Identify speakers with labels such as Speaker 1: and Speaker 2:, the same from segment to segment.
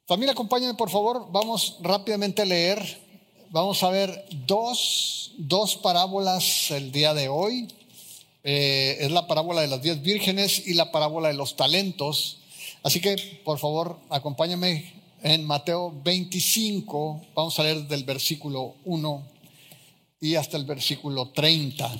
Speaker 1: Familia, acompáñenme por favor, vamos rápidamente a leer. Vamos a ver dos parábolas el día de hoy. Es la parábola de las 10 vírgenes y la parábola de los talentos. Así que por favor acompáñame en Mateo 25. Vamos a leer del versículo 1 y hasta el versículo 30.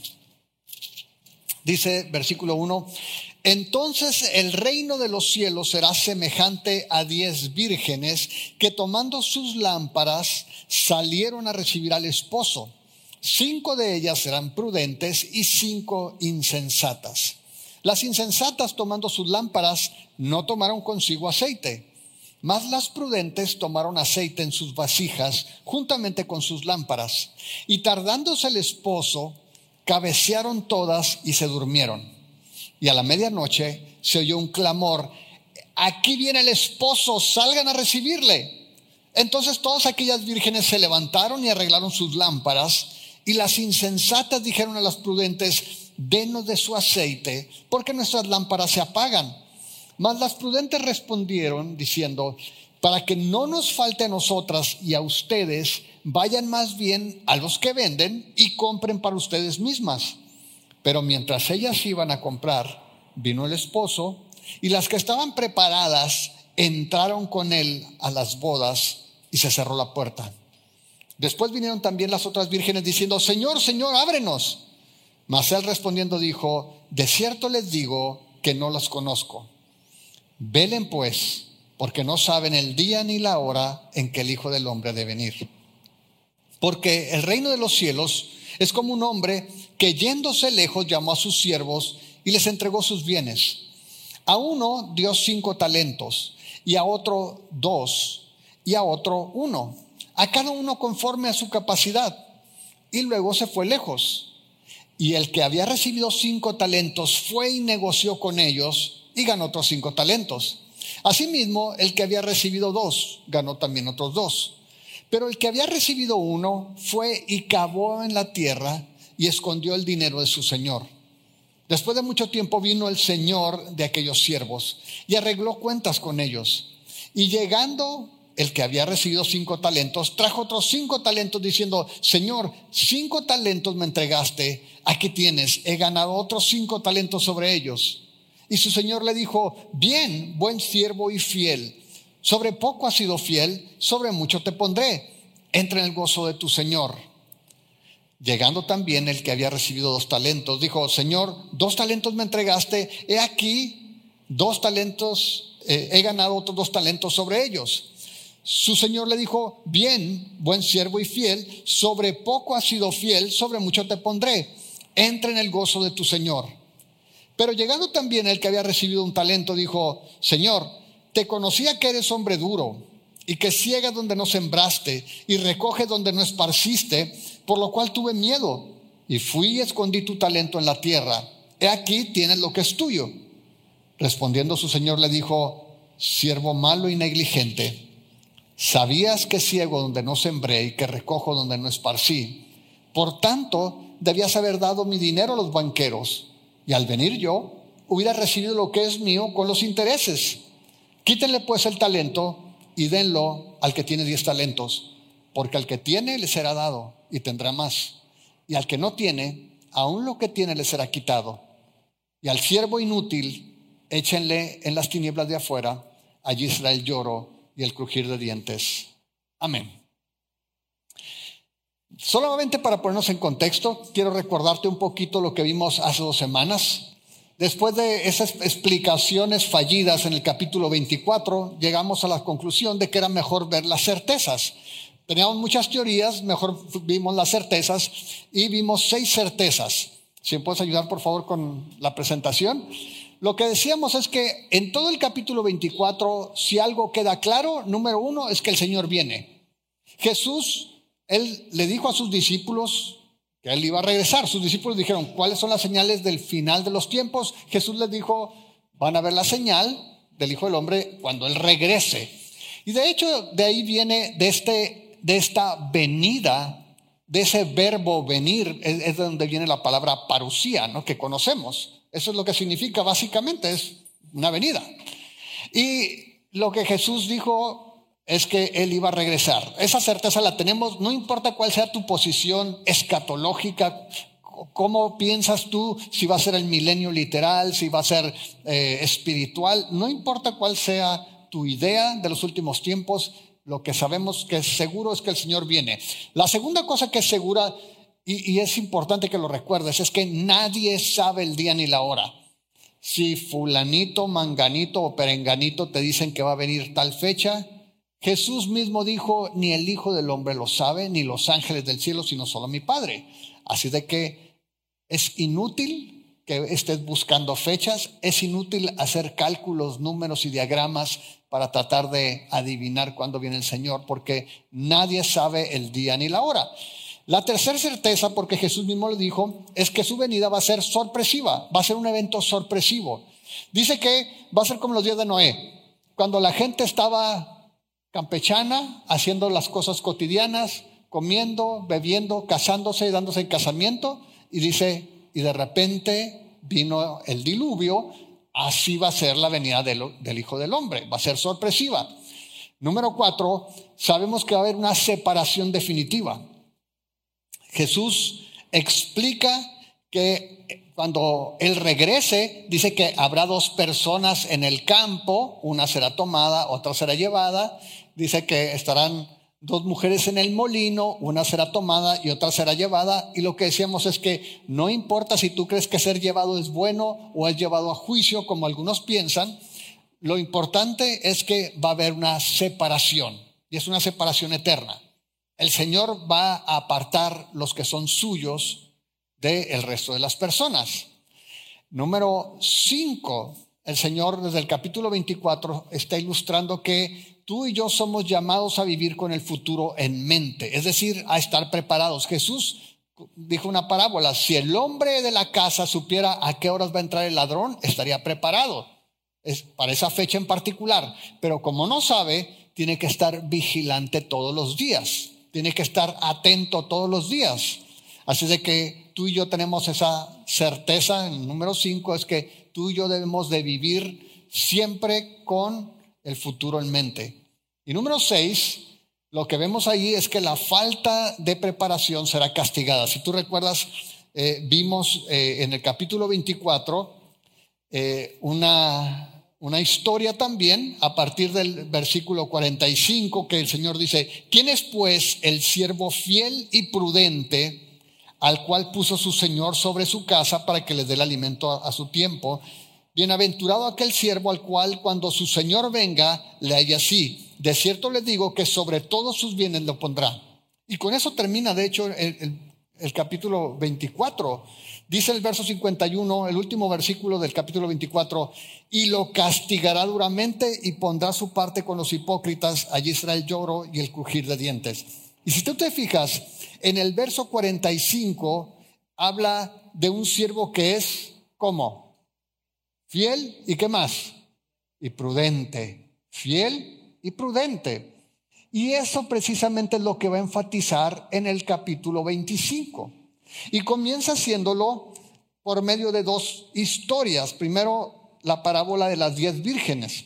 Speaker 1: Dice versículo 1: Entonces el reino de los cielos será semejante a 10 vírgenes que, tomando sus lámparas, salieron a recibir al esposo. 5 de ellas eran prudentes y 5 insensatas. Las insensatas, tomando sus lámparas, no tomaron consigo aceite, mas las prudentes tomaron aceite en sus vasijas juntamente con sus lámparas. Y tardándose el esposo, cabecearon todas y se durmieron. Y a la medianoche se oyó un clamor: aquí viene el esposo, salgan a recibirle. Entonces todas aquellas vírgenes se levantaron y arreglaron sus lámparas. Y las insensatas dijeron a las prudentes: denos de su aceite, porque nuestras lámparas se apagan. Mas las prudentes respondieron diciendo: para que no nos falte a nosotras y a ustedes, vayan más bien a los que venden y compren para ustedes mismas. Pero mientras ellas iban a comprar, vino el esposo, y las que estaban preparadas entraron con él a las bodas, y se cerró la puerta. Después vinieron también las otras vírgenes diciendo: Señor, Señor, ábrenos. Mas él respondiendo dijo: de cierto les digo que no las conozco. Velen pues, porque no saben el día ni la hora en que el Hijo del Hombre ha de venir. Porque el reino de los cielos es como un hombre que, yéndose lejos, llamó a sus siervos y les entregó sus bienes. A uno dio 5 talentos, y a otro 2, y a otro 1, a cada uno conforme a su capacidad. Y luego se fue lejos. Y el que había recibido 5 talentos fue y negoció con ellos y ganó otros 5 talentos. Asimismo, el que había recibido 2 ganó también otros 2. Pero el que había recibido 1 fue y cavó en la tierra y escondió el dinero de su señor. Después de mucho tiempo vino el señor de aquellos siervos y arregló cuentas con ellos. Y llegando el que había recibido 5 talentos, trajo otros 5 talentos diciendo: Señor, 5 talentos me entregaste, aquí tienes, he ganado otros 5 talentos sobre ellos. Y su señor le dijo: bien, buen siervo y fiel. Sobre poco has sido fiel, sobre mucho te pondré. Entra en el gozo de tu señor. Llegando también el que había recibido 2 talentos, dijo: Señor, 2 talentos me entregaste, he aquí 2 talentos, he ganado otros 2 talentos sobre ellos. Su señor le dijo: bien, buen siervo y fiel, sobre poco has sido fiel, sobre mucho te pondré. Entra en el gozo de tu señor. Pero llegando también el que había recibido 1 talento, dijo: Señor, te conocía que eres hombre duro, y que ciegas donde no sembraste, y recoges donde no esparciste, por lo cual tuve miedo, y fui y escondí tu talento en la tierra. He aquí tienes lo que es tuyo. Respondiendo su señor le dijo: siervo malo y negligente, sabías que ciego donde no sembré y que recojo donde no esparcí. Por tanto, debías haber dado mi dinero a los banqueros, y al venir yo hubiera recibido lo que es mío con los intereses. Quítenle pues el talento y denlo al que tiene 10 talentos, porque al que tiene le será dado y tendrá más, y al que no tiene, aún lo que tiene le será quitado. Y al siervo inútil échenle en las tinieblas de afuera, allí será el lloro y el crujir de dientes. Amén. Solamente para ponernos en contexto, quiero recordarte un poquito lo que vimos hace 2 semanas. Después de esas explicaciones fallidas en el capítulo 24, llegamos a la conclusión de que era mejor ver las certezas. Teníamos muchas teorías, mejor vimos las certezas y vimos 6 certezas. Si me puedes ayudar por favor con la presentación. Lo que decíamos es que en todo el capítulo 24, si algo queda claro, número 1 es que el Señor viene. Jesús, él le dijo a sus discípulos que él iba a regresar. Sus discípulos dijeron: ¿cuáles son las señales del final de los tiempos? Jesús les dijo: van a ver la señal del Hijo del Hombre cuando él regrese. Y de hecho de ahí viene de esta venida, de ese verbo venir, es de donde viene la palabra parusía, ¿no? Que conocemos. Eso es lo que significa básicamente, es una venida. Y lo que Jesús dijo es que Él iba a regresar. Esa certeza la tenemos, no importa cuál sea tu posición escatológica, cómo piensas tú, si va a ser el milenio literal, si va a ser espiritual, no importa cuál sea tu idea de los últimos tiempos, lo que sabemos que es seguro es que el Señor viene. La segunda cosa que es segura, y es importante que lo recuerdes, es que nadie sabe el día ni la hora. Si fulanito, manganito o perenganito te dicen que va a venir tal fecha, Jesús mismo dijo, ni el Hijo del Hombre lo sabe, ni los ángeles del cielo, sino solo mi Padre. Así de que es inútil que estés buscando fechas, es inútil hacer cálculos, números y diagramas para tratar de adivinar cuándo viene el Señor, porque nadie sabe el día ni la hora. La tercera certeza, porque Jesús mismo lo dijo, es que su venida va a ser sorpresiva, va a ser un evento sorpresivo. Dice que va a ser como los días de Noé, cuando la gente estaba campechana, haciendo las cosas cotidianas, comiendo, bebiendo, casándose y dándose en casamiento, y dice, y de repente vino el diluvio. Así va a ser la venida del Hijo del Hombre, va a ser sorpresiva. Número 4, sabemos que va a haber una separación definitiva. Jesús explica que cuando Él regrese, dice que habrá dos personas en el campo, una será tomada, otra será llevada. Dice que estarán dos mujeres en el molino, una será tomada y otra será llevada. Y lo que decíamos es que no importa si tú crees que ser llevado es bueno o es llevado a juicio, como algunos piensan, lo importante es que va a haber una separación, y es una separación eterna. El Señor va a apartar los que son suyos del resto de las personas. Número 5, el Señor desde el capítulo 24 está ilustrando que tú y yo somos llamados a vivir con el futuro en mente, es decir, a estar preparados. Jesús dijo una parábola: si el hombre de la casa supiera a qué horas va a entrar el ladrón, estaría preparado. Es para esa fecha en particular, pero como no sabe, tiene que estar vigilante todos los días. Tiene que estar atento todos los días. Así de que tú y yo tenemos esa certeza. El número 5 es que tú y yo debemos de vivir siempre con el futuro en mente. Y número 6, lo que vemos ahí es que la falta de preparación será castigada. Si tú recuerdas, vimos en el capítulo 24 una historia también a partir del versículo 45, que el Señor dice: ¿quién es pues el siervo fiel y prudente al cual puso su Señor sobre su casa para que le dé el alimento a su tiempo? Bienaventurado aquel siervo al cual cuando su Señor venga le halle así. De cierto les digo que sobre todos sus bienes lo pondrá. Y con eso termina de hecho el capítulo 24. Dice el verso 51, el último versículo del capítulo 24: y lo castigará duramente y pondrá su parte con los hipócritas, allí será el lloro y el crujir de dientes. Y si tú te fijas, en el verso 45 habla de un siervo que es, ¿cómo? Fiel y ¿qué más? Y prudente. Fiel y prudente. Y eso precisamente es lo que va a enfatizar en el capítulo 25. Y comienza haciéndolo por medio de dos historias. Primero, la parábola de las 10 vírgenes.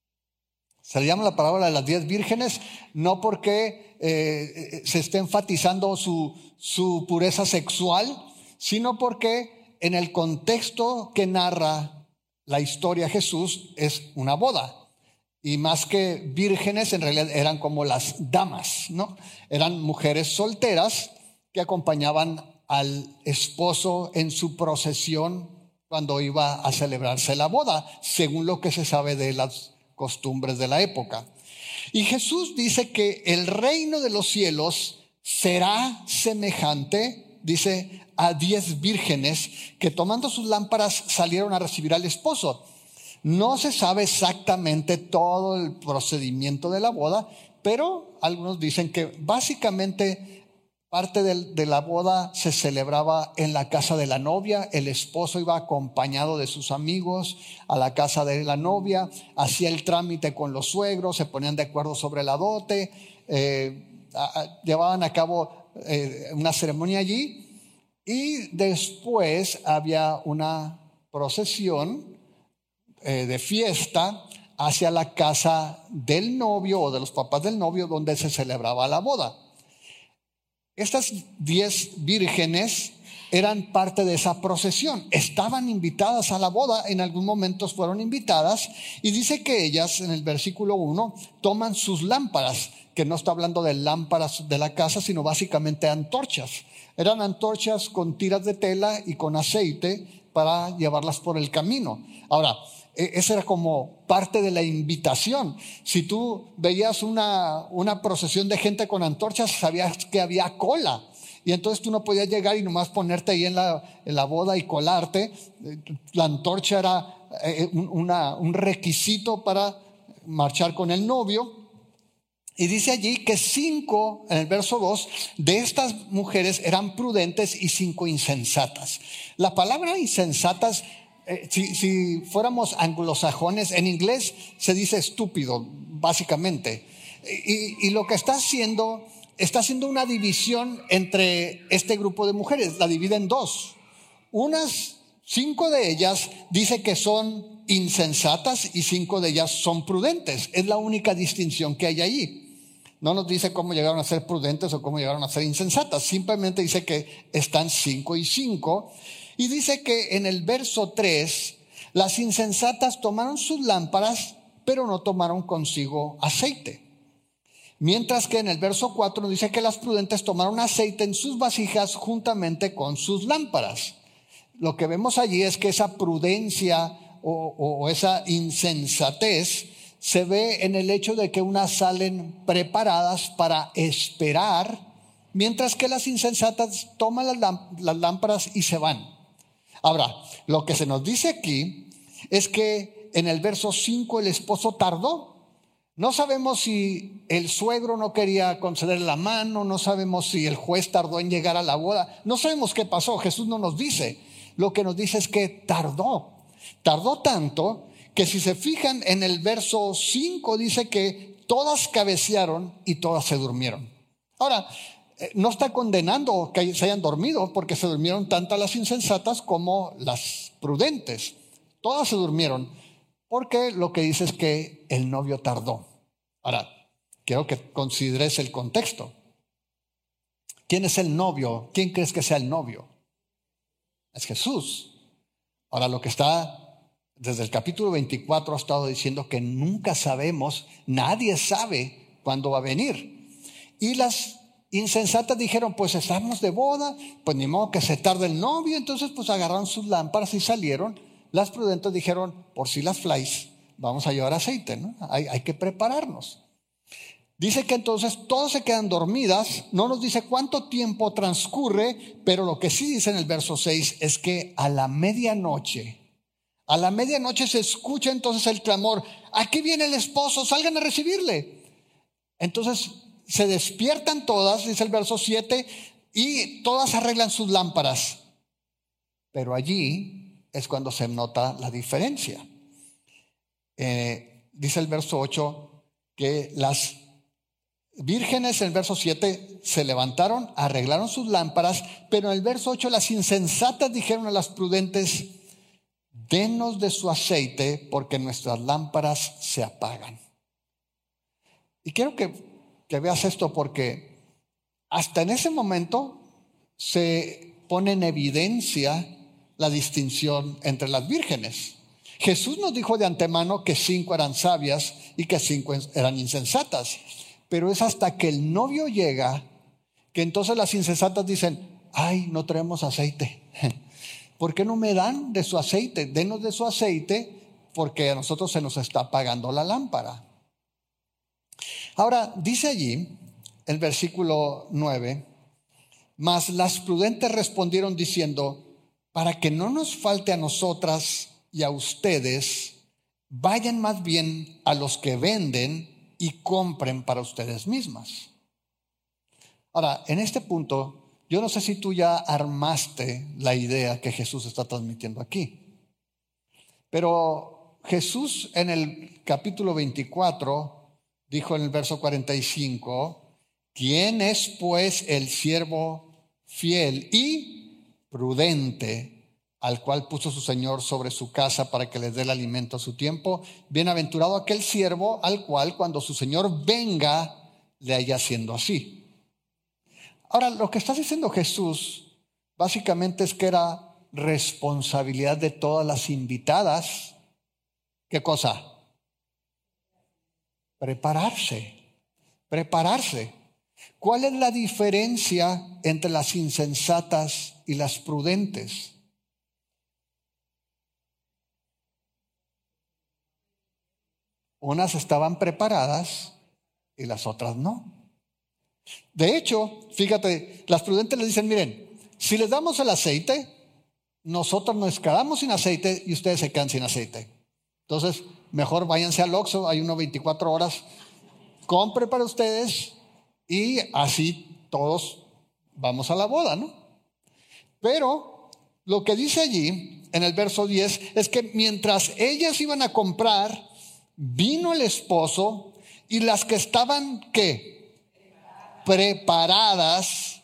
Speaker 1: Se le llama la parábola de las 10 vírgenes no porque se esté enfatizando su pureza sexual, sino porque en el contexto que narra la historia Jesús es una boda. Y más que vírgenes, en realidad eran como las damas, ¿no? Eran mujeres solteras que acompañaban al esposo en su procesión cuando iba a celebrarse la boda, según lo que se sabe de las costumbres de la época. Y Jesús dice que el reino de los cielos será semejante, dice, a 10 vírgenes que tomando sus lámparas salieron a recibir al esposo. No se sabe exactamente todo el procedimiento de la boda, pero algunos dicen que básicamente parte de la boda se celebraba en la casa de la novia. El esposo iba acompañado de sus amigos a la casa de la novia, hacía el trámite con los suegros, se ponían de acuerdo sobre la dote, llevaban a cabo una ceremonia allí, y después había una procesión de fiesta hacia la casa del novio o de los papás del novio donde se celebraba la boda. Estas 10 vírgenes eran parte de esa procesión, estaban invitadas a la boda, en algún momento fueron invitadas, y dice que ellas, en el versículo 1, toman sus lámparas, que no está hablando de lámparas de la casa, sino básicamente antorchas. Eran antorchas con tiras de tela y con aceite para llevarlas por el camino. Ahora, esa era como parte de la invitación. Si tú veías una procesión de gente con antorchas, sabías que había cola. Y entonces tú no podías llegar y nomás ponerte ahí en la boda y colarte. La antorcha era un requisito para marchar con el novio. Y dice allí que 5, en el verso 2, de estas mujeres eran prudentes y 5 insensatas. La palabra insensatas, si fuéramos anglosajones, en inglés se dice estúpido, básicamente. Y lo que está haciendo una división entre este grupo de mujeres, la divide en 2. Unas 5 de ellas dice que son insensatas y 5 de ellas son prudentes. Es la única distinción que hay allí. No nos dice cómo llegaron a ser prudentes o cómo llegaron a ser insensatas. Simplemente dice que están 5 y 5. Y dice que en el verso 3, las insensatas tomaron sus lámparas, pero no tomaron consigo aceite. Mientras que en el verso 4 dice que las prudentes tomaron aceite en sus vasijas juntamente con sus lámparas. Lo que vemos allí es que esa prudencia o esa insensatez se ve en el hecho de que unas salen preparadas para esperar, mientras que las insensatas toman las lámparas y se van. Ahora, lo que se nos dice aquí es que en el verso 5 el esposo tardó. No sabemos si el suegro no quería concederle la mano, no sabemos si el juez tardó en llegar a la boda, no sabemos qué pasó, Jesús no nos dice. Lo que nos dice es que tardó tanto que si se fijan en el verso 5 dice que todas cabecearon y todas se durmieron. Ahora, no está condenando que se hayan dormido, porque se durmieron tanto las insensatas como las prudentes. Todas se durmieron, porque lo que dice es que el novio tardó. Ahora, quiero que consideres el contexto. ¿Quién es el novio? ¿Quién crees que sea el novio? Es Jesús. Ahora, lo que está desde el capítulo 24 ha estado diciendo que nunca sabemos, nadie sabe cuándo va a venir. Y las insensatas dijeron, pues estamos de boda, pues ni modo que se tarde el novio. Entonces pues agarraron sus lámparas y salieron. Las prudentes dijeron, por si las flies, vamos a llevar aceite, ¿no? Hay que prepararnos. Dice que entonces todas se quedan dormidas. No nos dice cuánto tiempo transcurre, pero lo que sí dice en el verso 6 es que a la medianoche se escucha entonces el clamor, aquí viene el esposo, salgan a recibirle. Entonces se despiertan todas, dice el verso 7, y todas arreglan sus lámparas. Pero allí es cuando se nota la diferencia. Dice el verso 8 que las vírgenes, en el verso 7, se levantaron, arreglaron sus lámparas, pero en el verso 8 las insensatas dijeron a las prudentes, denos de su aceite porque nuestras lámparas se apagan. Y quiero que veas esto porque hasta en ese momento se pone en evidencia la distinción entre las vírgenes. Jesús nos dijo de antemano que 5 eran sabias y que 5 eran insensatas. Pero es hasta que el novio llega que entonces las insensatas dicen, ay, no traemos aceite. ¿Por qué no me dan de su aceite? Denos de su aceite porque a nosotros se nos está apagando la lámpara. Ahora, dice allí, el versículo 9, mas las prudentes respondieron diciendo, para que no nos falte a nosotras y a ustedes, vayan más bien a los que venden y compren para ustedes mismas. Ahora, en este punto, yo no sé si tú ya armaste la idea que Jesús está transmitiendo aquí. Pero Jesús en el capítulo 24 dijo en el verso 45, ¿quién es pues el siervo fiel y prudente al cual puso su señor sobre su casa para que les dé el alimento a su tiempo. Bienaventurado aquel siervo al cual cuando su señor venga le haya haciendo así. Ahora, lo que está diciendo Jesús básicamente es que era responsabilidad de todas las invitadas. ¿Qué cosa? Prepararse. ¿Cuál es la diferencia entre las insensatas y las prudentes? Unas estaban preparadas y las otras no. De hecho, fíjate, las prudentes les dicen, miren, si les damos el aceite, nosotros nos quedamos sin aceite y ustedes se quedan sin aceite. Entonces, mejor váyanse al Oxxo, hay uno 24 horas, compre para ustedes y así todos vamos a la boda, ¿no? Pero lo que dice allí en el verso 10 es que mientras ellas iban a comprar, vino el esposo y las que estaban, ¿qué? Preparadas,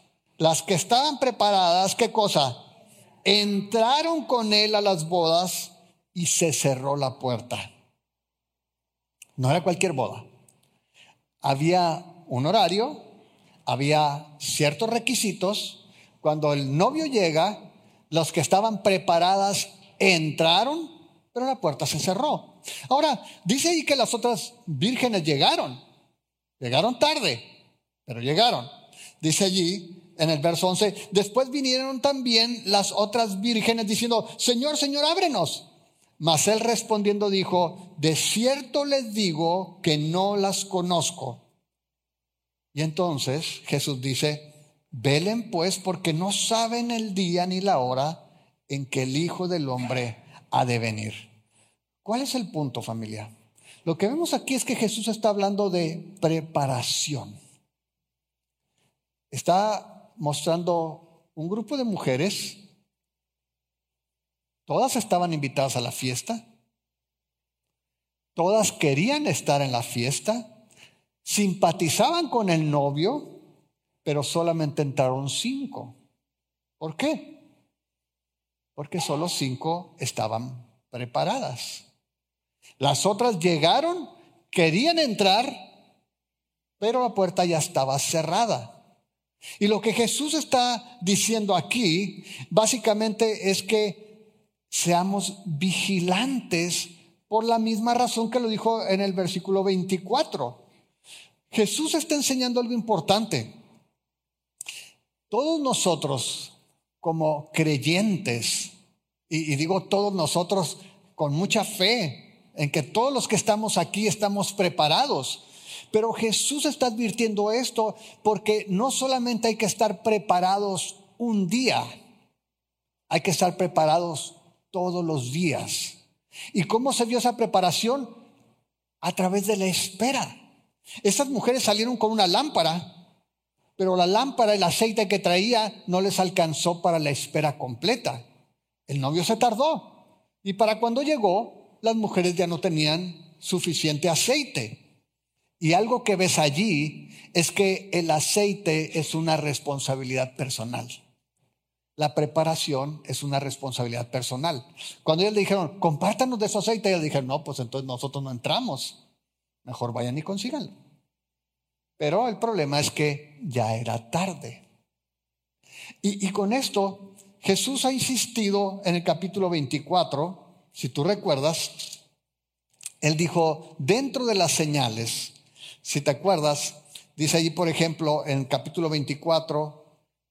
Speaker 1: ¿qué cosa? Entraron con él a las bodas y se cerró la puerta. No era cualquier boda. Había un horario, había ciertos requisitos. Cuando el novio llega, los que estaban preparadas entraron, pero la puerta se cerró. Ahora, dice ahí que las otras vírgenes llegaron tarde, pero llegaron. Dice allí en el verso 11, después vinieron también las otras vírgenes diciendo, Señor, Señor, ábrenos. Mas él respondiendo dijo, de cierto les digo que no las conozco. Y entonces Jesús dice, velen pues porque no saben el día ni la hora en que el Hijo del Hombre ha de venir. ¿Cuál es el punto, familia? Lo que vemos aquí es que Jesús está hablando de preparación. Está mostrando un grupo de mujeres, todas estaban invitadas a la fiesta, todas querían estar en la fiesta, simpatizaban con el novio, pero solamente entraron 5. ¿Por qué? Porque solo 5 estaban preparadas. Las otras llegaron, querían entrar, pero la puerta ya estaba cerrada. Y lo que Jesús está diciendo aquí básicamente es que seamos vigilantes por la misma razón que lo dijo en el versículo 24. Jesús está enseñando algo importante. Todos nosotros como creyentes, y digo todos nosotros con mucha fe en que todos los que estamos aquí estamos preparados. Pero Jesús está advirtiendo esto porque no solamente hay que estar preparados un día, hay que estar preparados todos los días. ¿Y cómo se dio esa preparación? A través de la espera. Estas mujeres salieron con una lámpara, pero la lámpara, el aceite que traía no les alcanzó para la espera completa. El novio se tardó y para cuando llegó, las mujeres ya no tenían suficiente aceite. Y algo que ves allí es que el aceite es una responsabilidad personal. La preparación es una responsabilidad personal. Cuando ellos le dijeron, compártanos de su aceite, ellos dijeron, no, pues entonces nosotros no entramos. Mejor vayan y consíganlo. Pero el problema es que ya era tarde. Y con esto, Jesús ha insistido en el capítulo 24, si tú recuerdas, él dijo, dentro de las señales, si te acuerdas, dice allí, por ejemplo, en el capítulo 24,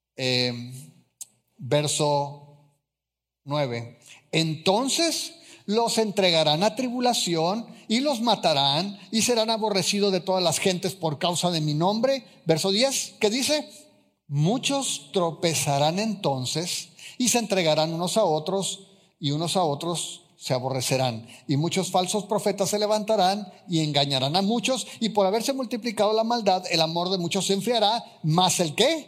Speaker 1: verso 9. Entonces los entregarán a tribulación y los matarán y serán aborrecidos de todas las gentes por causa de mi nombre. Verso 10, ¿qué dice? Muchos tropezarán entonces y se entregarán unos a otros y unos a otros se aborrecerán, y muchos falsos profetas se levantarán y engañarán a muchos, y por haberse multiplicado la maldad, el amor de muchos se enfriará, mas el que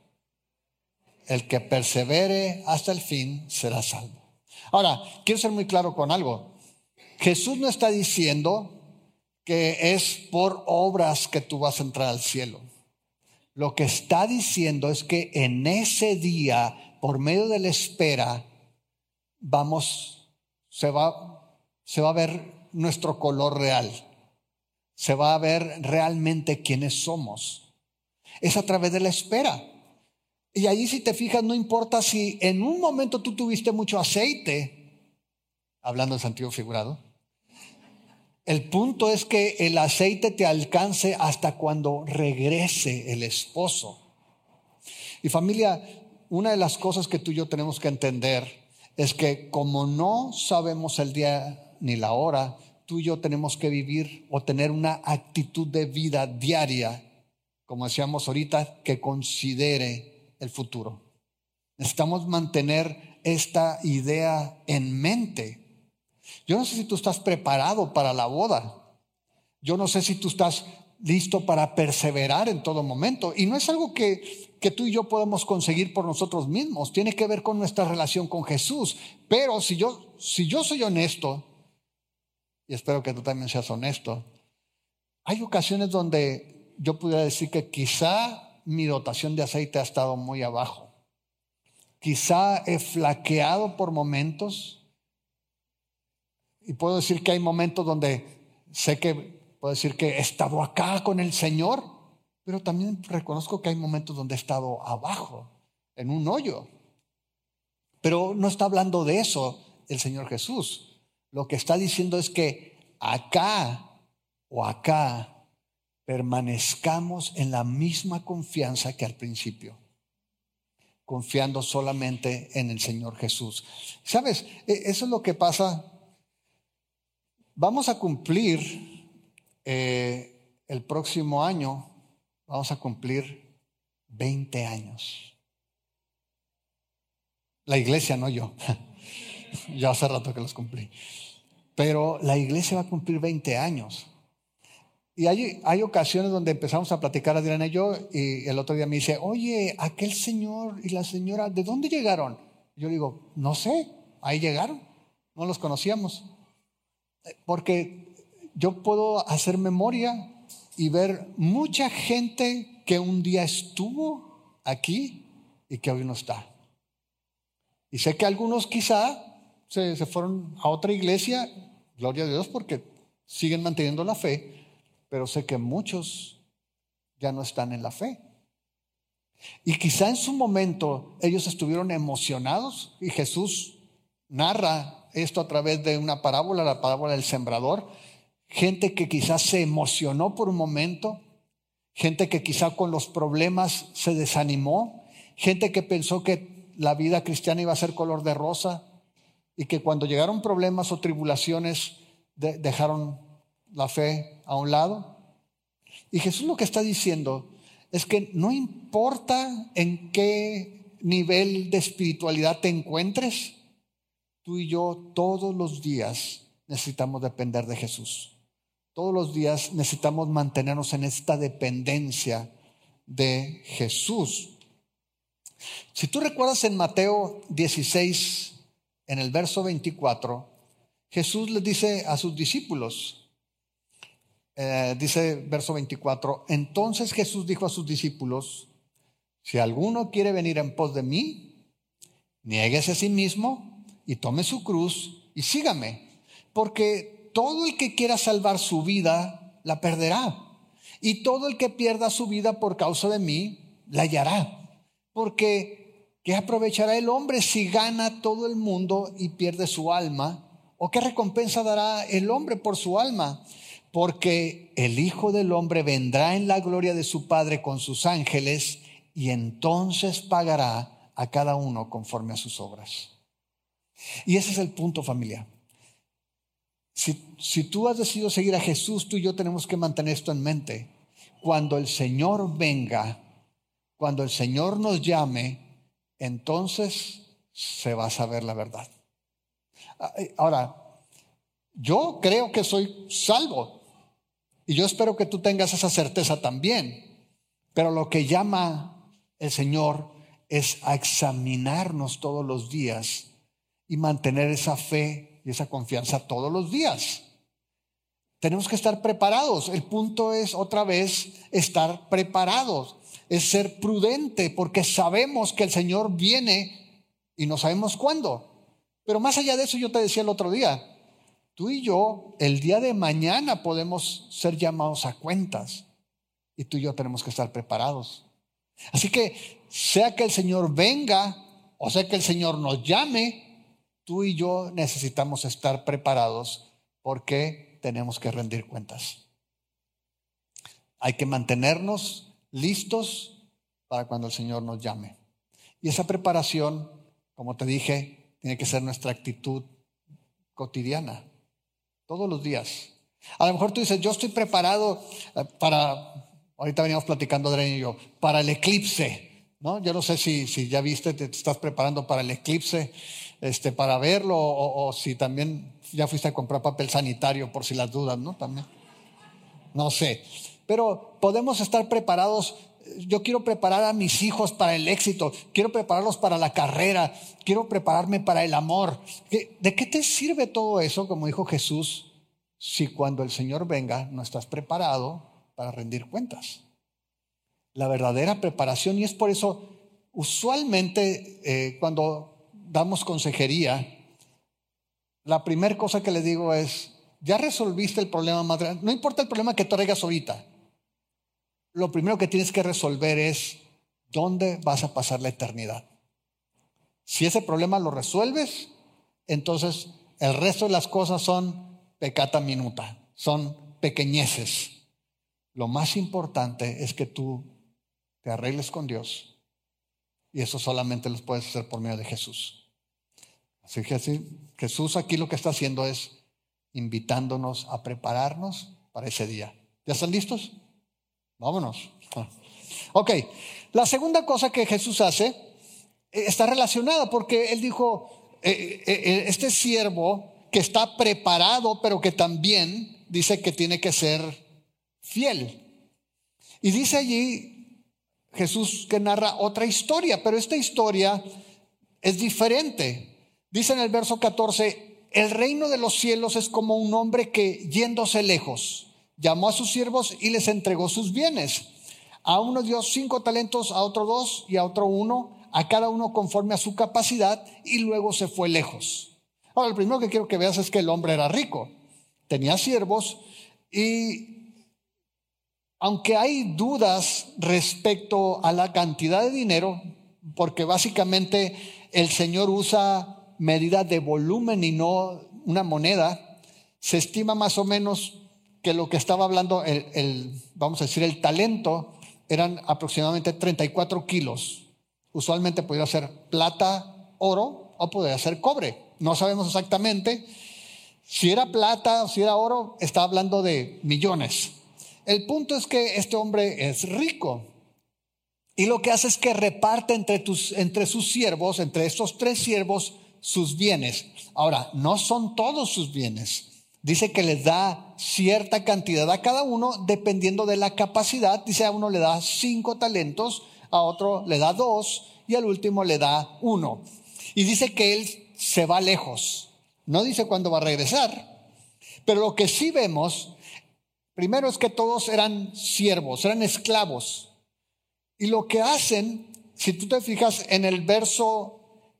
Speaker 1: persevere hasta el fin será salvo. Ahora, quiero ser muy claro con algo. Jesús no está diciendo que es por obras que tú vas a entrar al cielo. Lo que está diciendo es que en ese día, por medio de la espera, se va a ver nuestro color real. Se va a ver realmente quiénes somos. Es a través de la espera. Y ahí, si te fijas, no importa si en un momento tú tuviste mucho aceite, hablando en sentido figurado. El punto es que el aceite te alcance hasta cuando regrese el esposo. Y familia, una de las cosas que tú y yo tenemos que entender es que como no sabemos el día ni la hora, tú y yo tenemos que vivir o tener una actitud de vida diaria, como decíamos ahorita, que considere el futuro. Necesitamos mantener esta idea en mente. Yo no sé si tú estás preparado para la boda. Yo no sé si tú estás listo para perseverar en todo momento. Y no es algo que tú y yo podemos conseguir por nosotros mismos. Tiene que ver con nuestra relación con Jesús. Pero si yo soy honesto, y espero que tú también seas honesto, hay ocasiones donde yo pudiera decir que quizá mi dotación de aceite ha estado muy abajo. Quizá he flaqueado por momentos. Y puedo decir que hay momentos donde puedo decir que he estado acá con el Señor, pero también reconozco que hay momentos donde he estado abajo, en un hoyo. Pero no está hablando de eso el Señor Jesús. Lo que está diciendo es que acá permanezcamos en la misma confianza que al principio, confiando solamente en el Señor Jesús. ¿Sabes? Eso es lo que pasa. Vamos a cumplir el próximo año, vamos a cumplir 20 años. La iglesia, no yo. Ya hace rato que los cumplí. Pero la iglesia va a cumplir 20 años. Y hay ocasiones donde empezamos a platicar, Adriana y yo, y el otro día me dice, oye, aquel señor y la señora, ¿de dónde llegaron? Yo digo, no sé, ahí llegaron, no los conocíamos. Porque yo puedo hacer memoria y ver mucha gente que un día estuvo aquí y que hoy no está. Y sé que algunos quizá se fueron a otra iglesia, gloria a Dios, porque siguen manteniendo la fe, pero sé que muchos ya no están en la fe. Y quizá en su momento ellos estuvieron emocionados y Jesús narra esto a través de una parábola, la parábola del sembrador. Gente que quizás se emocionó por un momento, gente que quizá con los problemas se desanimó, gente que pensó que la vida cristiana iba a ser color de rosa y que cuando llegaron problemas o tribulaciones dejaron la fe a un lado. Y Jesús lo que está diciendo es que no importa en qué nivel de espiritualidad te encuentres, tú y yo todos los días necesitamos depender de Jesús. Todos los días necesitamos mantenernos en esta dependencia de Jesús. Si tú recuerdas en Mateo 16, en el verso 24, Jesús les dice a sus discípulos, dice verso 24, entonces Jesús dijo a sus discípulos, si alguno quiere venir en pos de mí, niéguese a sí mismo y tome su cruz y sígame, porque todo el que quiera salvar su vida la perderá, y todo el que pierda su vida por causa de mí la hallará. Porque ¿qué aprovechará el hombre si gana todo el mundo y pierde su alma? ¿O qué recompensa dará el hombre por su alma? Porque el Hijo del Hombre vendrá en la gloria de su Padre con sus ángeles, y entonces pagará a cada uno conforme a sus obras. Y ese es el punto, familia. Si tú has decidido seguir a Jesús, tú y yo tenemos que mantener esto en mente. Cuando el Señor venga, cuando el Señor nos llame, entonces se va a saber la verdad. Ahora, yo creo que soy salvo y yo espero que tú tengas esa certeza también. Pero lo que llama el Señor es a examinarnos todos los días y mantener esa fe y esa confianza todos los días. Tenemos que estar preparados. El punto es otra vez estar preparados, es ser prudente, porque sabemos que el Señor viene y no sabemos cuándo. Pero más allá de eso, yo te decía el otro día, tú y yo, el día de mañana podemos ser llamados a cuentas y tú y yo tenemos que estar preparados. Así que sea que el Señor venga o sea que el Señor nos llame, tú y yo necesitamos estar preparados porque tenemos que rendir cuentas. Hay que mantenernos listos para cuando el Señor nos llame. Y esa preparación, como te dije, tiene que ser nuestra actitud cotidiana, todos los días. A lo mejor tú dices, yo estoy preparado ahorita veníamos platicando Adrián y yo, para el eclipse, ¿no? Yo no sé si ya viste, te estás preparando para el eclipse, para verlo, o si también ya fuiste a comprar papel sanitario por si las dudas, ¿no? También, no sé. Pero podemos estar preparados. Yo quiero preparar a mis hijos para el éxito, quiero prepararlos para la carrera, quiero prepararme para el amor. ¿De qué te sirve todo eso, como dijo Jesús, si cuando el Señor venga no estás preparado para rendir cuentas? La verdadera preparación, y es por eso usualmente cuando damos consejería, la primera cosa que le digo es, ya resolviste el problema más grande, no importa el problema que traigas ahorita. Lo primero que tienes que resolver es dónde vas a pasar la eternidad. Si ese problema lo resuelves, entonces el resto de las cosas son peccata minuta, son pequeñeces. Lo más importante es que tú te arregles con Dios, y eso solamente lo puedes hacer por medio de Jesús. Así que Jesús aquí lo que está haciendo es invitándonos a prepararnos para ese día. ¿Ya están listos? Vámonos. Ok, la segunda cosa que Jesús hace está relacionada porque Él dijo, este siervo que está preparado, pero que también dice que tiene que ser fiel. Y dice allí Jesús que narra otra historia, pero esta historia es diferente. Dice en el verso 14, el reino de los cielos es como un hombre que, yéndose lejos, llamó a sus siervos y les entregó sus bienes. A uno dio 5 talentos, a otro 2 y a otro 1, a cada uno conforme a su capacidad, y luego se fue lejos. Ahora, lo primero que quiero que veas es que el hombre era rico, tenía siervos, y aunque hay dudas respecto a la cantidad de dinero, porque básicamente el Señor usa medida de volumen y no una moneda, se estima más o menos que lo que estaba hablando, vamos a decir, el talento, eran aproximadamente 34 kilos. Usualmente podría ser plata, oro, o podría ser cobre. No sabemos exactamente. Si era plata o si era oro, está hablando de millones. El punto es que este hombre es rico. Y lo que hace es que reparte entre sus siervos, entre estos 3 siervos, sus bienes. Ahora, no son todos sus bienes. Dice que les da cierta cantidad a cada uno dependiendo de la capacidad. Dice a uno le da 5 talentos, a otro le da 2 y al último le da 1. Y dice que él se va lejos. No dice cuándo va a regresar. Pero lo que sí vemos, primero es que todos eran siervos, eran esclavos. Y lo que hacen, si tú te fijas en el verso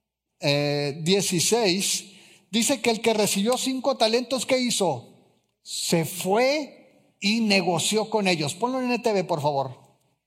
Speaker 1: 16, dice que el que recibió 5 talentos, ¿qué hizo? Se fue y negoció con ellos. Ponlo en NTV, por favor.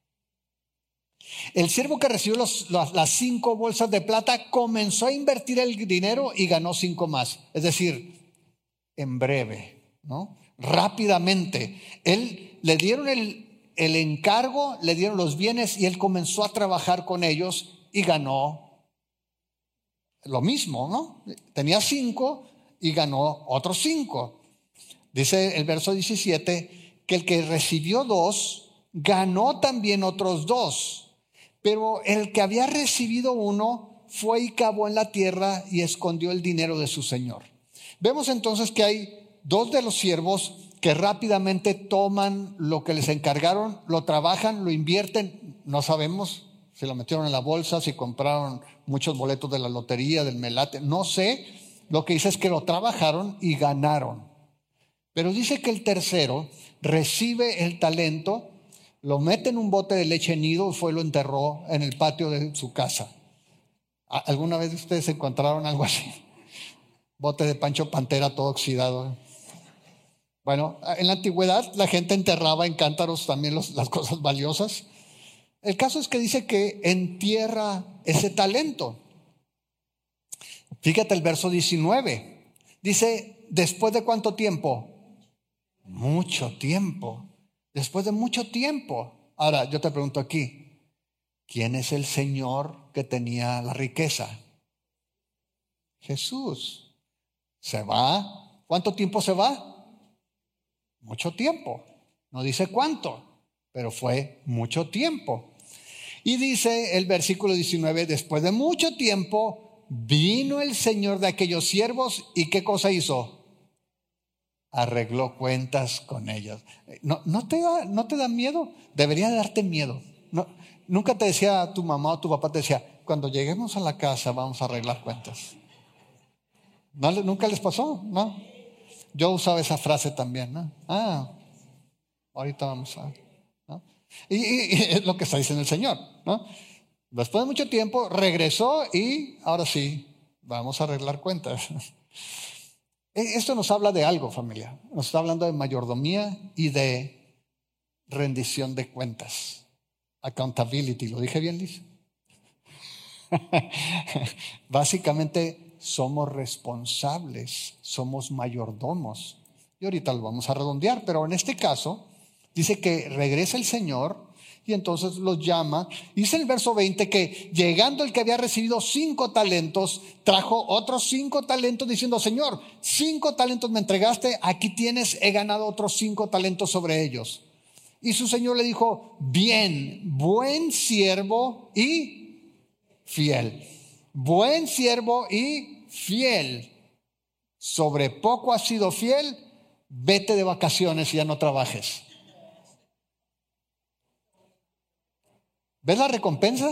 Speaker 1: El siervo que recibió las 5 bolsas de plata comenzó a invertir el dinero y ganó 5 más. Es decir, en breve, ¿no? Rápidamente. Le dieron el encargo, le dieron los bienes y él comenzó a trabajar con ellos y ganó lo mismo, ¿no? Tenía 5 y ganó otros 5. Dice el verso 17 que el que recibió 2 ganó también otros 2, pero el que había recibido 1 fue y cavó en la tierra y escondió el dinero de su señor. Vemos entonces que hay 2 de los siervos que rápidamente toman lo que les encargaron, lo trabajan, lo invierten. No sabemos si lo metieron en la bolsa, si compraron muchos boletos de la lotería, del melate, no sé. Lo que dice es que lo trabajaron y ganaron. Pero dice que el tercero recibe el talento, lo mete en un bote de leche nido y lo enterró en el patio de su casa. ¿Alguna vez ustedes encontraron algo así? bote de Pancho Pantera todo oxidado. Bueno, en la antigüedad la gente enterraba en cántaros también las cosas valiosas. El caso es que dice que entierra ese talento. Fíjate el verso 19. Dice, ¿después de cuánto tiempo? Mucho tiempo. Después de mucho tiempo. Ahora, yo te pregunto aquí, ¿quién es el Señor que tenía la riqueza? Jesús. Se va. ¿Cuánto tiempo se va? Mucho tiempo. No dice cuánto, pero fue mucho tiempo. Y dice el versículo 19, después de mucho tiempo vino el Señor de aquellos siervos y ¿qué cosa hizo? Arregló cuentas con ellos. ¿No te da miedo? Debería darte miedo. Nunca te decía tu mamá o tu papá, te decía, cuando lleguemos a la casa vamos a arreglar cuentas. ¿Nunca les pasó? ¿No? Yo usaba esa frase también, ¿no? Ahorita vamos a... ¿no? Y es lo que está diciendo el Señor, ¿no? Después de mucho tiempo regresó y ahora sí, vamos a arreglar cuentas. Esto nos habla de algo, familia. Nos está hablando de mayordomía y de rendición de cuentas. Accountability, ¿lo dije bien, Liz? Básicamente somos responsables, somos mayordomos. Y ahorita lo vamos a redondear, pero en este caso dice que regresa el Señor y entonces los llama. Dice en el verso 20 que llegando el que había recibido 5 talentos, trajo otros 5 talentos diciendo, Señor, 5 talentos me entregaste, aquí tienes, he ganado otros 5 talentos sobre ellos. Y su Señor le dijo, bien, buen siervo y fiel. Buen siervo y fiel. Sobre poco has sido fiel, vete de vacaciones y ya no trabajes. ¿Ves la recompensa?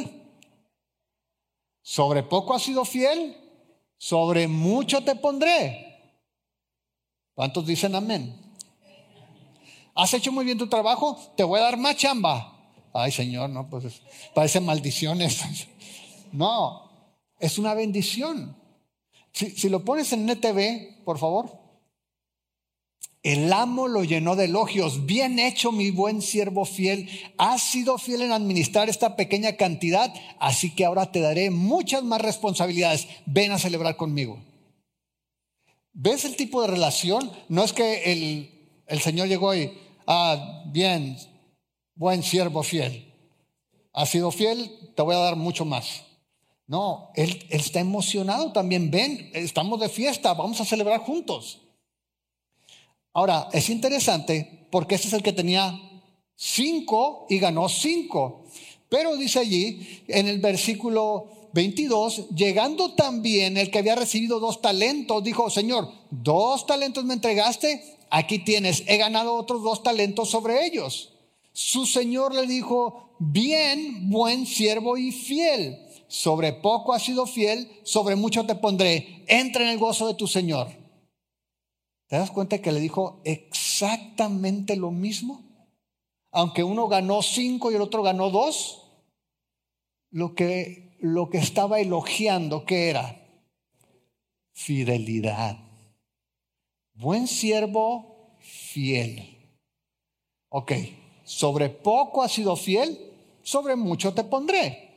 Speaker 1: Sobre poco has sido fiel, sobre mucho te pondré. ¿Cuántos dicen amén? ¿Has hecho muy bien tu trabajo? Te voy a dar más chamba. Ay, Señor, no, pues parecen maldiciones. No, es una bendición. Si lo pones en NTV, por favor. El amo lo llenó de elogios. Bien hecho, mi buen siervo fiel. Has sido fiel en administrar esta pequeña cantidad, así que ahora te daré muchas más responsabilidades. Ven a celebrar conmigo. ¿Ves el tipo de relación? No es que el Señor llegó y, bien, buen siervo fiel. Has sido fiel, te voy a dar mucho más. No, él está emocionado también. Ven, estamos de fiesta, vamos a celebrar juntos. Ahora, es interesante porque este es el que tenía 5 y ganó 5. Pero dice allí en el versículo 22, llegando también el que había recibido 2 talentos, dijo, Señor, 2 talentos me entregaste, aquí tienes, he ganado otros 2 talentos sobre ellos. Su Señor le dijo, bien, buen siervo y fiel, sobre poco has sido fiel, sobre mucho te pondré, entra en el gozo de tu Señor. ¿Te das cuenta que le dijo exactamente lo mismo? Aunque uno ganó 5 y el otro ganó 2, lo que estaba elogiando, ¿qué era? Fidelidad. Buen siervo, fiel. Ok, sobre poco has sido fiel, sobre mucho te pondré.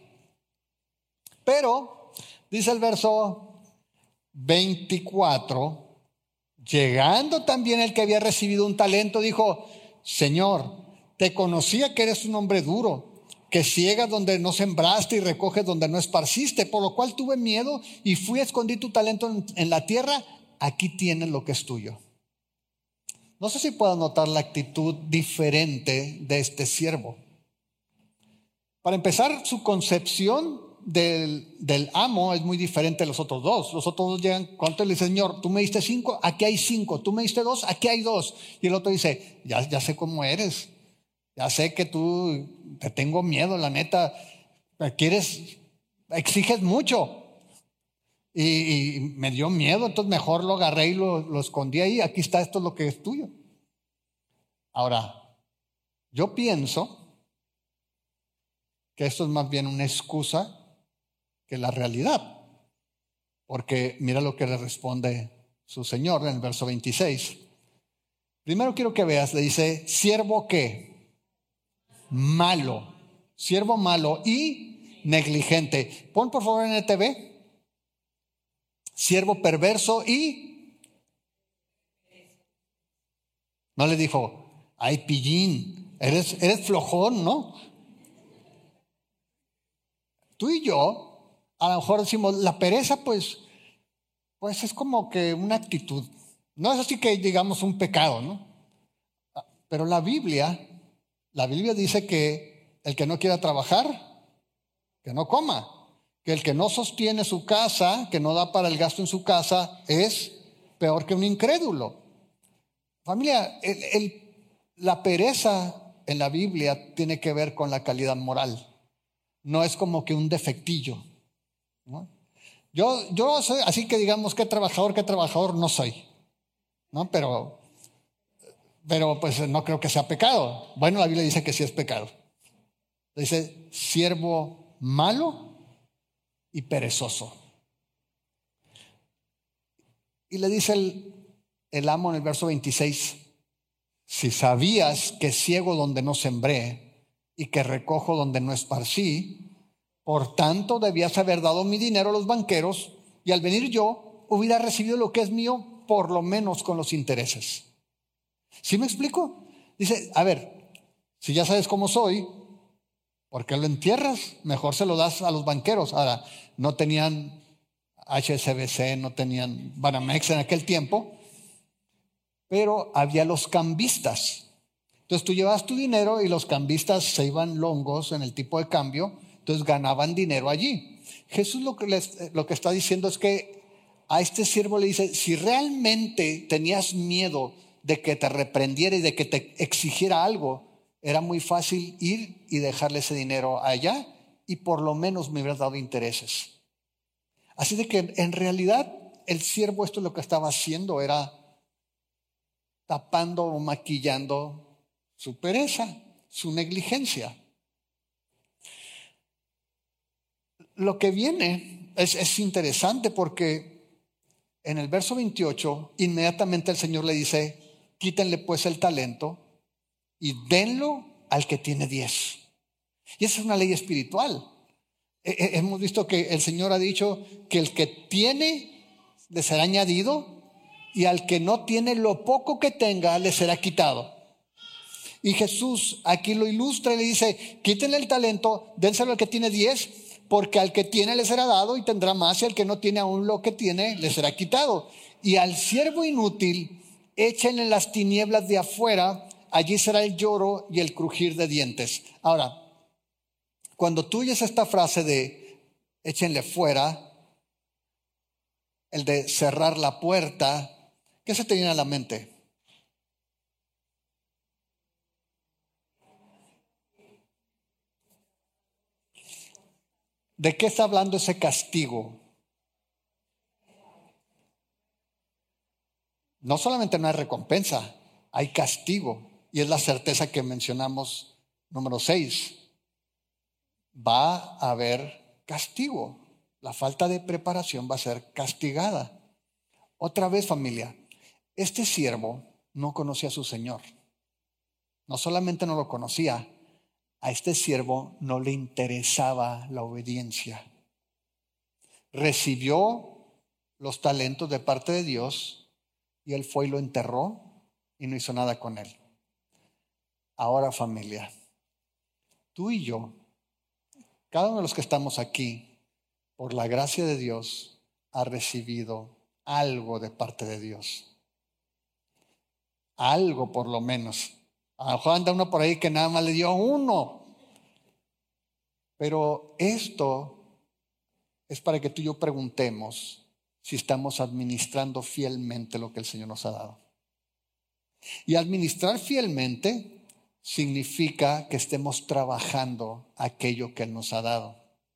Speaker 1: Pero, dice el verso 24, llegando también el que había recibido un talento, dijo, Señor, te conocía que eres un hombre duro, que ciegas donde no sembraste y recoges donde no esparciste, por lo cual tuve miedo y fui a esconder tu talento en la tierra, aquí tienes lo que es tuyo. No sé si puedo notar la actitud diferente de este siervo. Para empezar, su concepción del amo es muy diferente de los otros 2. Los otros 2 llegan, ¿cuánto le dice, Señor? Tú me diste 5, aquí hay 5. Tú me diste 2, aquí hay 2. Y el otro dice, ya sé cómo eres. Ya sé que tú, te tengo miedo, la neta. Exiges mucho. Y me dio miedo, entonces mejor lo agarré y lo escondí ahí. Aquí está, esto es lo que es tuyo. Ahora, yo pienso que esto es más bien una excusa que la realidad. Porque mira lo que le responde su señor, en el verso 26. Primero quiero que veas, le dice, siervo ¿qué? Malo. Siervo malo y negligente. Pon por favor en el TV. Siervo perverso y... No le dijo, ay pillín, eres flojón, ¿no? Tú y yo, a lo mejor decimos, la pereza pues es como que una actitud. No es así que digamos un pecado, ¿no? Pero la Biblia dice que el que no quiera trabajar, que no coma. Que el que no sostiene su casa, que no da para el gasto en su casa, es peor que un incrédulo. Familia, la pereza en la Biblia tiene que ver con la calidad moral. No es como que un defectillo, ¿no? Yo soy, así que digamos que trabajador no soy, ¿no? Pero pues no creo que sea pecado. Bueno, la Biblia dice que sí es pecado. Dice, siervo malo y perezoso. Y le dice el amo en el verso 26, si sabías que ciego donde no sembré y que recojo donde no esparcí, por tanto debías haber dado mi dinero a los banqueros y al venir yo hubiera recibido lo que es mío, por lo menos con los intereses. ¿Sí me explico? Dice, a ver, si ya sabes cómo soy, ¿por qué lo entierras? Mejor se lo das a los banqueros. Ahora, no tenían HSBC, no tenían Banamex en aquel tiempo, pero había los cambistas. Entonces tú llevabas tu dinero y los cambistas se iban longos en el tipo de cambio, entonces ganaban dinero allí. Jesús lo que está diciendo es que a este siervo le dice, si realmente tenías miedo de que te reprendiera y de que te exigiera algo, era muy fácil ir y dejarle ese dinero allá y por lo menos me hubieras dado intereses. Así de que en realidad el siervo esto lo que estaba haciendo era tapando o maquillando su pereza, su negligencia. Lo que viene es interesante porque en el verso 28 inmediatamente el Señor le dice, quítenle pues el talento y denlo al que tiene 10. Y esa es una ley espiritual. Hemos visto que el Señor ha dicho que el que tiene le será añadido y al que no tiene lo poco que tenga le será quitado. Y Jesús aquí lo ilustra y le dice, quítenle el talento, dénselo al que tiene 10, porque al que tiene le será dado y tendrá más, y al que no tiene aún lo que tiene le será quitado. Y al siervo inútil, échenle en las tinieblas de afuera, allí será el lloro y el crujir de dientes. Ahora, cuando tú oyes esta frase de échenle fuera, el de cerrar la puerta, ¿qué se te viene a la mente? ¿De qué está hablando ese castigo? No solamente no hay recompensa, hay castigo. Y es la certeza que mencionamos, número 6. Va a haber castigo. La falta de preparación va a ser castigada. Otra vez, familia, este siervo no conocía a su señor. No solamente no lo conocía, a este siervo no le interesaba la obediencia. Recibió los talentos de parte de Dios y él fue y lo enterró y no hizo nada con él. Ahora, familia, tú y yo, cada uno de los que estamos aquí, por la gracia de Dios, ha recibido algo de parte de Dios. Algo por lo menos. A lo mejor anda uno por ahí que nada más le dio uno. Pero esto es para que tú y yo preguntemos si estamos administrando fielmente lo que el Señor nos ha dado. Y administrar fielmente significa que estemos trabajando aquello que Él nos ha dado.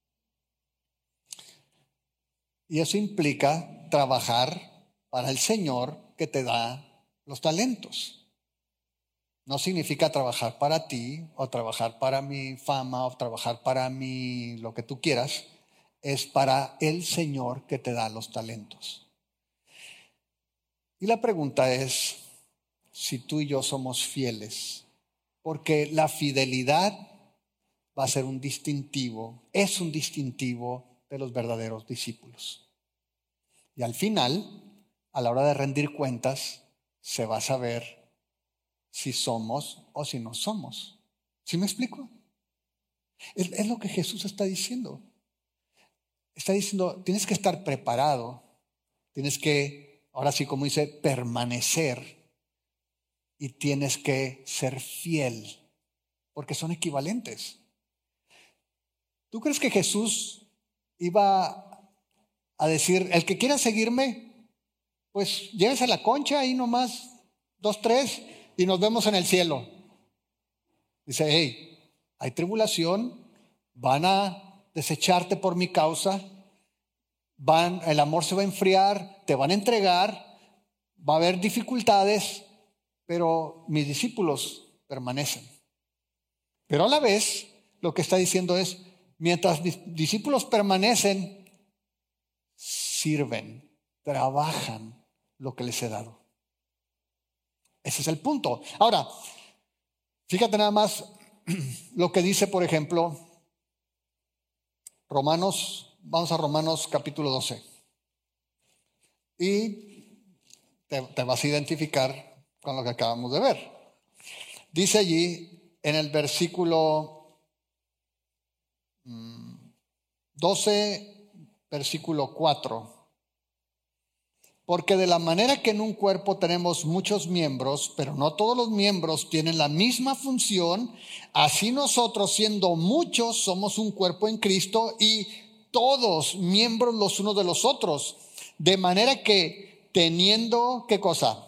Speaker 1: Y eso implica trabajar para el Señor que te da los talentos. No significa trabajar para ti o trabajar para mi fama o trabajar para mí, lo que tú quieras. Es para el Señor que te da los talentos. Y la pregunta es si tú y yo somos fieles, porque la fidelidad va a ser un distintivo, es un distintivo de los verdaderos discípulos. Y al final, a la hora de rendir cuentas, se va a saber si somos o si no somos. ¿Sí me explico? Es lo que Jesús está diciendo. Está diciendo, tienes que estar preparado, tienes que, ahora sí como dice, permanecer y tienes que ser fiel, porque son equivalentes. ¿Tú crees que Jesús iba a decir, el que quiera seguirme, pues llévense a la concha ahí nomás, 2, 3 y nos vemos en el cielo? Dice, hey, hay tribulación, van a desecharte por mi causa, el amor se va a enfriar, te van a entregar, va a haber dificultades, pero mis discípulos permanecen. Pero a la vez, lo que está diciendo es, mientras mis discípulos permanecen, sirven, trabajan lo que les he dado. Ese es el punto. Ahora, fíjate nada más lo que dice, por ejemplo, vamos a Romanos capítulo 12. Y te vas a identificar con lo que acabamos de ver. Dice allí en el versículo 12, versículo 4. Porque de la manera que en un cuerpo tenemos muchos miembros, pero no todos los miembros tienen la misma función, así nosotros, siendo muchos, somos un cuerpo en Cristo y todos miembros los unos de los otros. De manera que teniendo, ¿qué cosa?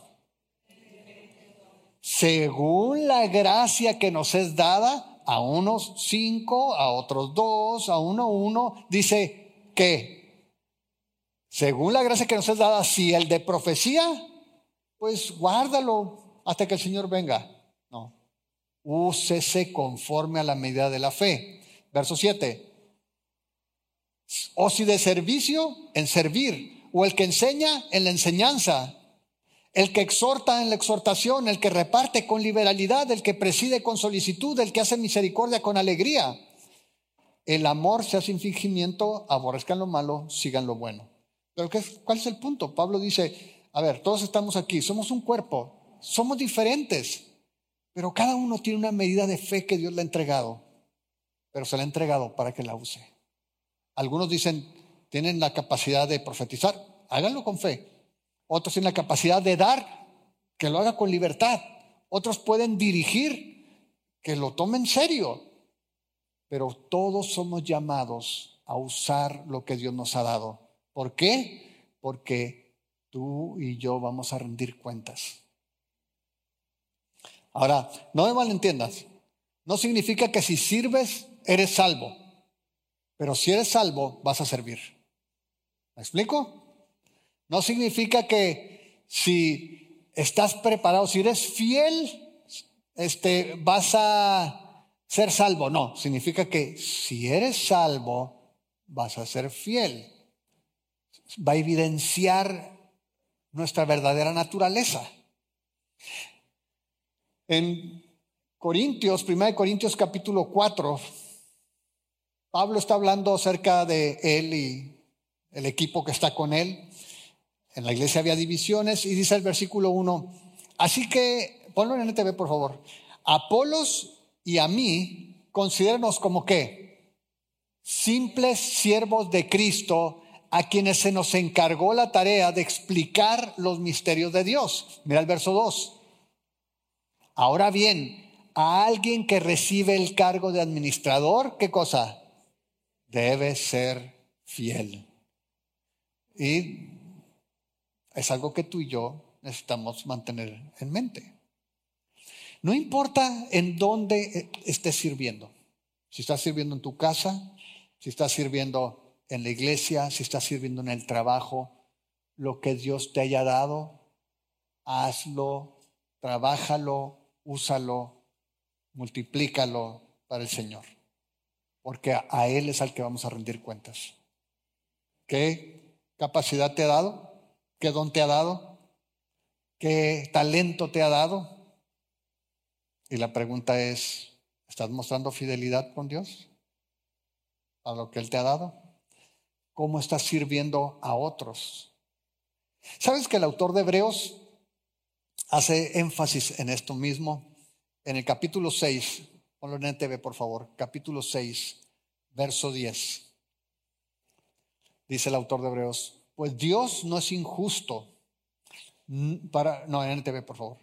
Speaker 1: Según la gracia que nos es dada, a unos 5, a otros 2, a uno 1, dice que según la gracia que nos es dada, si el de profecía, pues guárdalo hasta que el Señor venga. No, úsese conforme a la medida de la fe. Verso 7. O si de servicio, en servir, o el que enseña, en la enseñanza, el que exhorta, en la exhortación, el que reparte con liberalidad, el que preside con solicitud, el que hace misericordia con alegría. El amor se hace sin fingimiento, aborrezcan lo malo, sigan lo bueno. Pero ¿cuál es el punto? Pablo dice, a ver, todos estamos aquí, somos un cuerpo, somos diferentes, pero cada uno tiene una medida de fe que Dios le ha entregado, pero se la ha entregado para que la use. Algunos dicen, tienen la capacidad de profetizar, háganlo con fe. Otros tienen la capacidad de dar, que lo haga con libertad. Otros pueden dirigir, que lo tomen en serio. Pero todos somos llamados a usar lo que Dios nos ha dado. ¿Por qué? Porque tú y yo vamos a rendir cuentas. Ahora, no me malentiendas. No significa que si sirves, eres salvo. Pero si eres salvo, vas a servir. ¿Me explico? No significa que si estás preparado, si eres fiel, vas a ser salvo. No, significa que si eres salvo, vas a ser fiel. Va a evidenciar nuestra verdadera naturaleza. En Corintios, 1 Corintios capítulo 4, Pablo está hablando acerca de él y el equipo que está con él. En la iglesia había divisiones y dice el versículo 1, así que, ponlo en NTV por favor, Apolos y a mí, considérenos como ¿qué? Simples siervos de Cristo, a quienes se nos encargó la tarea de explicar los misterios de Dios. Mira el verso 2. Ahora bien, a alguien que recibe el cargo de administrador, ¿qué cosa? Debe ser fiel. Y es algo que tú y yo necesitamos mantener en mente. No importa en dónde estés sirviendo. Si estás sirviendo en tu casa, si estás sirviendo en la iglesia, si estás sirviendo en el trabajo, lo que Dios te haya dado, hazlo, trabájalo, úsalo, multiplícalo para el Señor. Porque a Él es al que vamos a rendir cuentas. ¿Qué capacidad te ha dado? ¿Qué don te ha dado? ¿Qué talento te ha dado? Y la pregunta es, ¿estás mostrando fidelidad con Dios a lo que Él te ha dado? ¿Cómo estás sirviendo a otros? ¿Sabes que el autor de Hebreos hace énfasis en esto mismo? En el capítulo 6, ponlo en NTV por favor, capítulo 6, verso 10. Dice el autor de Hebreos, pues Dios no es injusto en NTV por favor.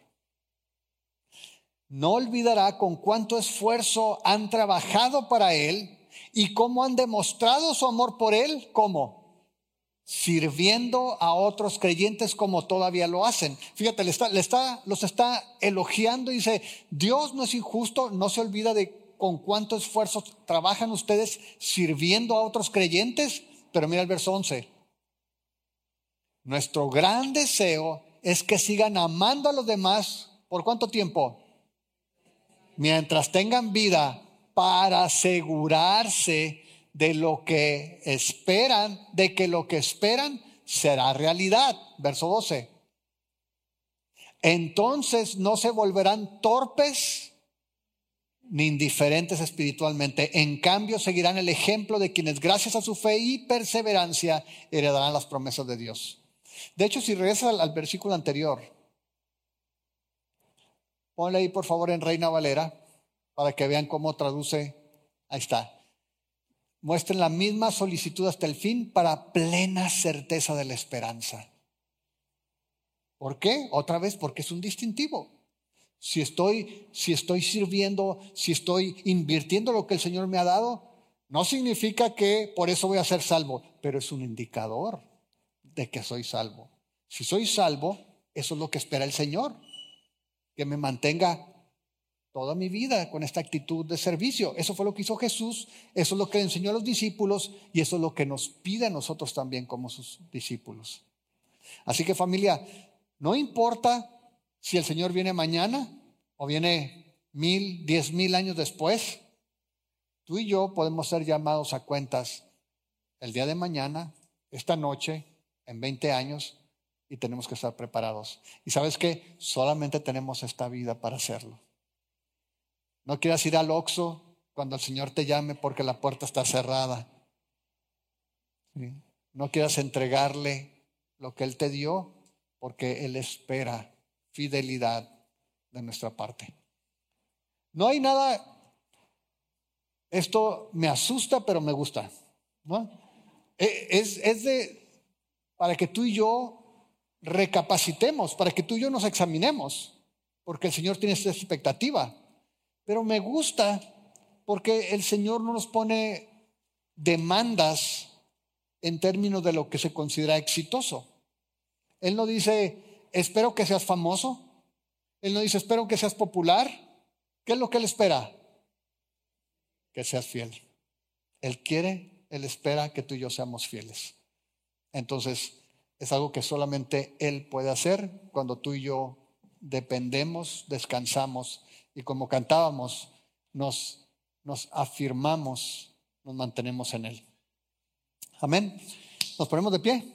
Speaker 1: No olvidará con cuánto esfuerzo han trabajado para Él y cómo han demostrado su amor por Él. ¿Cómo? Sirviendo a otros creyentes como todavía lo hacen. Fíjate, los está elogiando y dice, Dios no es injusto, no se olvida de con cuánto esfuerzo trabajan ustedes sirviendo a otros creyentes. Pero mira el verso 11. Nuestro gran deseo es que sigan amando a los demás. ¿Por cuánto tiempo? Mientras tengan vida, para asegurarse de lo que esperan, de que lo que esperan será realidad. Verso 12. Entonces no se volverán torpes ni indiferentes espiritualmente. En cambio, seguirán el ejemplo de quienes gracias a su fe y perseverancia heredarán las promesas de Dios. De hecho, si regresas al versículo anterior, ponle ahí por favor en Reina Valera para que vean cómo traduce. Ahí está. Muestren la misma solicitud hasta el fin para plena certeza de la esperanza. ¿Por qué? Otra vez, porque es un distintivo. Si estoy sirviendo, si estoy invirtiendo lo que el Señor me ha dado, no significa que por eso voy a ser salvo, pero es un indicador de que soy salvo. Si soy salvo, eso es lo que espera el Señor, que me mantenga toda mi vida con esta actitud de servicio. Eso fue lo que hizo Jesús, eso es lo que le enseñó a los discípulos y eso es lo que nos pide a nosotros también como sus discípulos. Así que familia, no importa si el Señor viene mañana o viene 1000, 10,000 años después, tú y yo podemos ser llamados a cuentas el día de mañana, esta noche, en 20 años, y tenemos que estar preparados. Y sabes que solamente tenemos esta vida para hacerlo. No quieras ir al Oxxo cuando el Señor te llame porque la puerta está cerrada. ¿Sí? No quieras entregarle lo que Él te dio porque Él espera fidelidad de nuestra parte. No hay nada, esto me asusta pero me gusta, ¿no? Para que tú y yo recapacitemos, para que tú y yo nos examinemos, porque el Señor tiene esta expectativa. Pero me gusta porque el Señor no nos pone demandas en términos de lo que se considera exitoso. Él no dice, espero que seas famoso. Él no dice, espero que seas popular. ¿Qué es lo que Él espera? Que seas fiel. Él espera que tú y yo seamos fieles. Entonces, es algo que solamente Él puede hacer cuando tú y yo dependemos, descansamos y como cantábamos, nos afirmamos, nos mantenemos en Él. Amén. Nos ponemos de pie.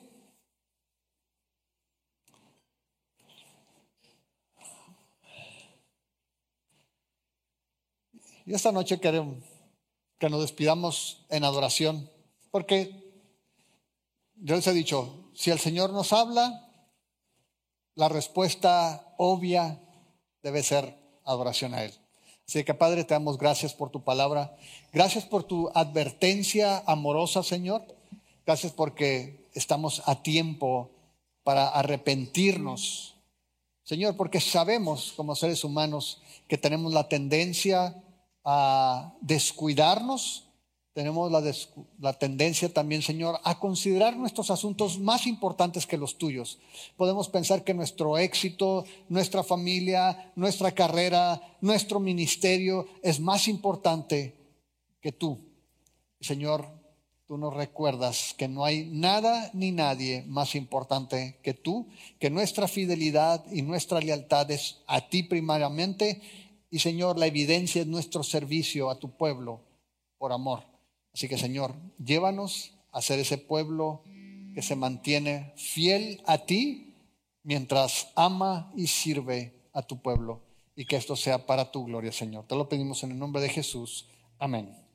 Speaker 1: Y esta noche queremos que nos despidamos en adoración, porque yo les he dicho, si el Señor nos habla, la respuesta obvia debe ser adoración a Él. Así que Padre, te damos gracias por tu palabra. Gracias por tu advertencia amorosa, Señor. Gracias porque estamos a tiempo para arrepentirnos. Señor, porque sabemos como seres humanos que tenemos la tendencia a descuidarnos. Tenemos la tendencia también, Señor, a considerar nuestros asuntos más importantes que los tuyos. Podemos pensar que nuestro éxito, nuestra familia, nuestra carrera, nuestro ministerio es más importante que tú. Señor, tú nos recuerdas que no hay nada ni nadie más importante que tú, que nuestra fidelidad y nuestra lealtad es a ti primariamente. Y Señor, la evidencia es nuestro servicio a tu pueblo por amor. Así que Señor, llévanos a ser ese pueblo que se mantiene fiel a ti mientras ama y sirve a tu pueblo, y que esto sea para tu gloria, Señor. Te lo pedimos en el nombre de Jesús. Amén.